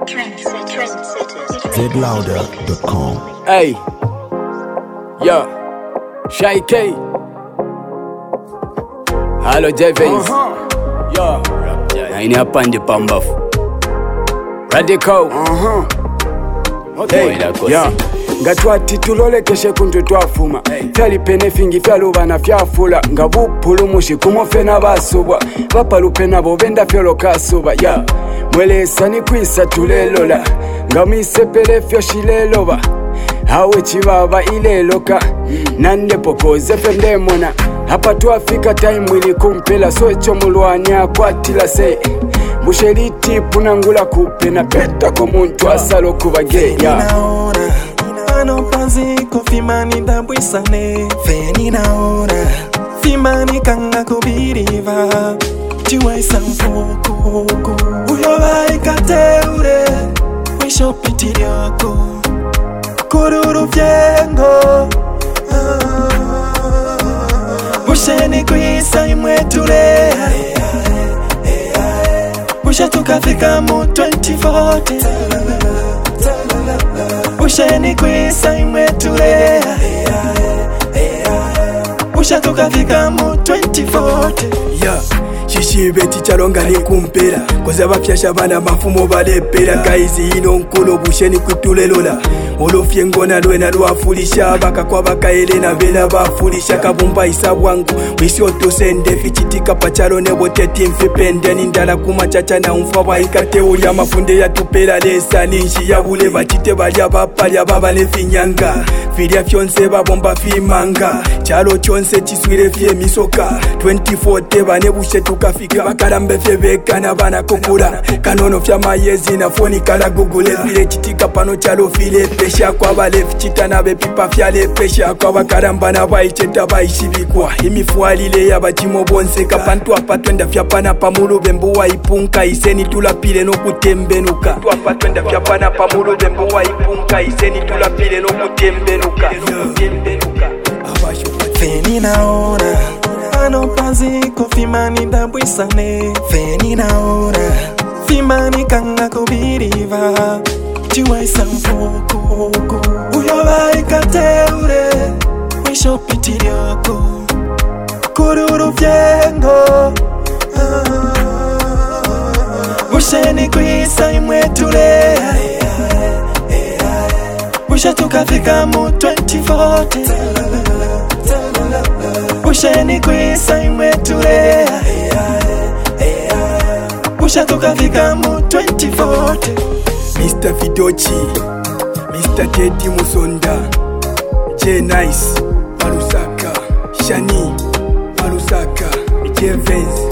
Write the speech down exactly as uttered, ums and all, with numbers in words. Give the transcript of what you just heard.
Z louder dot com. Hey, yo, Shy K. Hello, J-Vance. Uh-huh. Yo, naini hapa ndi pambafu Radical. Uh-huh. Okay, hey, yeah. Ngatwati tulolekeshe kuntu twafuma Fyali pene fingi fyalubana fyafula Nga bupulu mushi kumofena basubwa Bapalupena bovenda fyolo kasuba yeah. Mwelesa ni kwisa tulelola Nga misepele fyo shileloba Hawe chibaba ileloka Nande pokoze fendemona Hapa tuafika time ili kumpela So echo mulwanya kwa tila se Musheliti punangula kupe Na peta komuntu asalo kubage yeah. Ano paziko fimani dabwisane Feni naona Fimani kanga kubiriva Tiwa isamfuku Uyoba ikateure Wisho pitirioko Kururu vyengo Busheni kuisa imweture Busha tukafika mu twenty forty Busheni kwisa imweture Busha tukafika mu twenty forty yeah. Shishibe tichalonga ni kumpera Koza bafyasha bana mafumo balepera Gaizi ino nkulo busheni kutulelola Olofye ngona lwena lwafulisha Baka kwa baka elena bela bafulisha Kabumba isabu wangu Wisi otosende fichitika pachalo nebo teti mfipende Nindala kumachacha na umfawa ikate ulia mafunde ya tupela lesa Ninshi ya ule bachite balia bapalia baba lefinyanga Filia fyonse babomba fimanga Chalo chonse chiswile fye misoka twenty forty bane bushe tukafika Bakarambe fye beka na bana kukula Kanono fya mayezi na foni kala google File chitika pano chalo file pesha Kwa bale fichita na bepipa fyale pesha Kwa bakaramba na baicheta baishibikwa Imifualile ya bachimo bonse Kapantu apatwenda fya pana pamulu bembuwa ipunka Iseni tulapile no kutembenuka Tu apatwenda fya pana pamulu bembuwa ipunka Iseni tulapile no kutembenuka Feni naona Ano paziko fimani dabwisane Feni naona Fimani kanga kubiriva Tiwa isamfuku Uyoba ikateure Wisho pitirioko Kururu vyengo Busheni kwisa imweture Busha tukafika mu twenty forty Busheni kwisa imweture Busha tukafika mu twenty forty Mister Fidochi, Mister Teddy Musonda, J-Nice, Marusaka, Shani, Marusaka, J-Vance,